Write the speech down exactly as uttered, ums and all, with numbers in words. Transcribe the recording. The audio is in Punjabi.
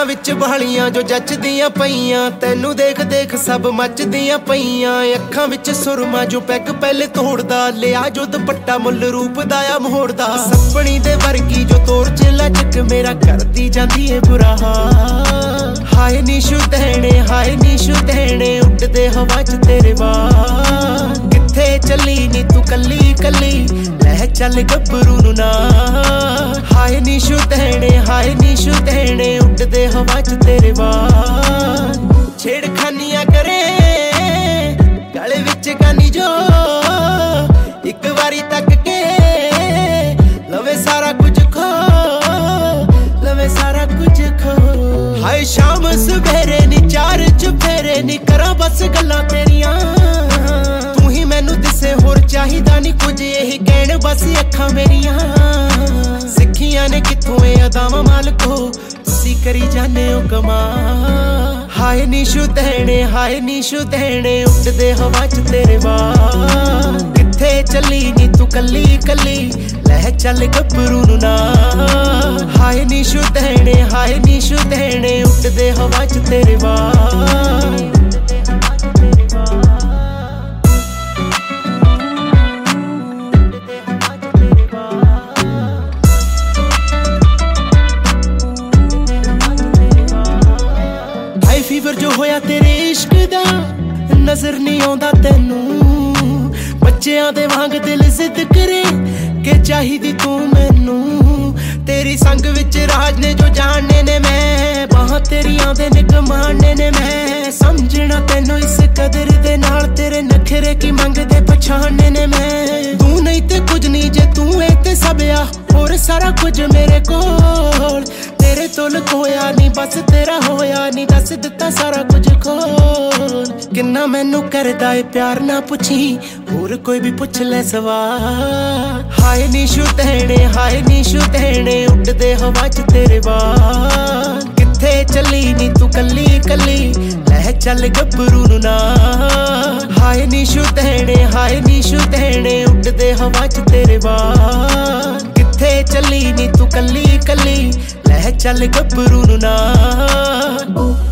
ਅੱਖਾਂ ਵਿੱਚ ਬਾਲੀਆਂ ਜੋ ਜੱਚਦੀਆਂ ਪਈਆਂ, ਤੈਨੂੰ ਦੇਖ ਦੇਖ ਸਭ ਮੱਚਦੀਆਂ ਪਈਆਂ। ਅੱਖਾਂ ਵਿੱਚ ਸੁਰਮਾ ਜੋ ਪੈਗ ਪਹਿਲੇ ਤੋੜਦਾ, ਲਿਆ ਜੋ ਦੁਪੱਟਾ ਮੁੱਲ ਰੂਪ ਦਾ ਆ ਮੋੜਦਾ। ਸੱਪਣੀ ਦੇ ਵਰਗੀ ਜੋ ਤੋਰ ਚ ਲਚਕ ਮੇਰਾ ਕਰਦੀ ਜਾਂਦੀ ਏ ਬੁਰਾ ਹਾਲ। ਹਾਏ ਨੀਸ਼ੂ ਤਹਿਣੇ ਹਾਏ ਨੀਸ਼ੂ ਤਹਿਣੇ ਉੱਡਦੇ ਹਵਾ ਚ ਤੇਰੇ ਵਾਲ। ਕਿੱਥੇ ਚੱਲੀ ਨੀ ਤੂੰ ਕੱਲੀ ਕੱਲੀ ਲੈ ਚੱਲ ਗੱਭਰੂ ਨੂੰ ਨਾਲ। ਹਾਏ ਨੀਸ਼ੂ ਤਹਿਣੇ ਹਾਏ ਨੀਸ਼ੂ ਤਹਿਣੇ ਉੱਡਦੇ ਹਵਾ ਚ ਤੇਰੇ ਵਾਲ। ਛੇੜਖਾਨੀਆਂ ਕਰੇ ਗਲੇ ਵਿੱਚ ਗਾਨੀ ਜੋ ਇੱਕ ਵਾਰੀ ਤੱਕ ਕੇ ਲਵੇ ਸਾਰਾ ਕੁਝ ਖੋ ਲਵੇ ਸਾਰਾ ਕੁਝ ਖੋ। ਹਾਏ ਸ਼ਾਮ ਸਵੇਰੇ ਨੀ ਚਾਰ ਚੁਫੇਰੇ ਨੀ ਕਰਾਂ ਬਸ ਗੱਲਾਂ ਤੇਰੀਆਂ। ਤੂੰ ਹੀ ਮੈਨੂੰ ਦਿਸੇ ਹੋਰ ਚਾਹੀਦਾ ਨੀ ਕੁਝ, ਇਹੀ ਕਹਿਣ ਬਸ ਅੱਖਾਂ ਮੇਰੀਆਂ। ਸਿੱਖੀਆਂ ਨੇ ਕਿੱਥੋਂ ਇਹ ਅਦਾਵਾਂ ਮਾਲਕੋ, ਤੁਸੀਂ ਕਰੀ ਜਾਨੇ ਹੋ ਕਮਾਲ। ਹਾਏ ਨੀਸ਼ੂ ਤਹਿਣੇ ਹਾਏ ਨੀਸ਼ੂ ਤਹਿਣੇ ਉੱਡਦੇ ਹਵਾ ਚ ਤੇਰੇ ਵਾਲ। ਕਿੱਥੇ ਚੱਲੀ ਨੀ ਤੂੰ ਕੱਲੀ ਕੱਲੀ ਲੈ ਚੱਲ ਗੱਭਰੂ ਨੂੰ ਨਾਲ। ਹਾਏ ਨੀਸ਼ੂ ਤਹਿਣੇ ਹਾਏ ਨੀਸ਼ੂ ਤਹਿਣੇ ਉੱਡਦੇ ਹਵਾ ਚ ਤੇਰੇ ਵਾਲ। ਫੀਵਰ ਜੋ ਹੋਇਆ ਤੇਰੇ ਇਸ਼ਕ ਦਾ ਨਜ਼ਰ ਨਹੀਂ ਆਉਂਦਾ ਤੈਨੂੰ। ਬੱਚਿਆਂ ਦੇ ਵਾਂਗ ਦਿਲ ਜ਼ਿੱਦ ਕਰੇ ਕਿ ਚਾਹੀਦੀ ਤੂੰ ਮੈਨੂੰ। ਤੇਰੀ ਸੰਗ ਵਿੱਚ ਰਾਜ ਨੇ ਜੋ ਜਾਣਨੇ ਨੇ ਮੈਂ, ਬਾਹਾਂ ਤੇਰੀਆਂ ਦੇ ਨਿਗਮਾਨੇ ਨੇ ਮੈਂ। ਸਮਝਣਾ ਤੈਨੂੰ ਇਸ ਕਦਰ ਦੇ ਨਾਲ, ਤੇਰੇ ਨਖਰੇ ਕੀ ਮੰਗਦੇ ਪਛਾਣਨੇ ਨੇ ਮੈਂ। ਤੂੰ ਨਹੀਂ ਤੇ ਕੁਝ ਨਹੀਂ ਜੇ ਤੂੰ ਏ ਤੇ ਸਭ ਆ, ਹੋਰ ਸਾਰਾ ਕੁਝ ਮੇਰੇ ਕੋਲ। ਤੇਰੇ ਤੋਂ ਲਕੋਇਆ ਨੀ ਬਸ ਤੇਰਾ ਹੋਇਆ ਨੀ, ਦੱਸ ਦਿੱਤਾ ਸਾਰਾ ਕੁਝ ਖੋਲ। ਕਿੰਨਾ ਮੈਨੂੰ ਕਰਦਾ ਏ ਪਿਆਰ ਨਾ ਪੁੱਛੀ, ਹੋਰ ਕੋਈ ਵੀ ਪੁੱਛ ਲੈ ਸਵਾਲ। ਹਾਏ ਨੀਸ਼ੂ ਤਹਿਣੇ ਹਾਏ ਨੀਸ਼ੂ ਤਹਿਣੇ ਉੱਡਦੇ ਹਵਾ ਚ ਤੇਰੇ ਵਾਲ। ਕਿੱਥੇ ਚੱਲੀ ਨੀ ਤੂੰ ਕੱਲੀ ਕੱਲੀ ਲੈ ਚੱਲ ਗੱਭਰੂ ਨੂੰ ਨਾਲ। ਹਾਏ ਨੀਸ਼ੂ ਤਹਿਣੇ ਹਾਏ ਨੀਸ਼ੂ ਤਹਿਣੇ ਉੱਡਦੇ ਹਵਾ ਚ ਤੇਰੇ ਵਾਲ। ਕਿੱਥੇ ਚੱਲੀ ਨੀ ਤੂੰ ਕੱਲੀ ਕੱਲੀ ਲੈ ਚੱਲ ਗੱਭਰੂ ਨੂੰ ਨਾਲ।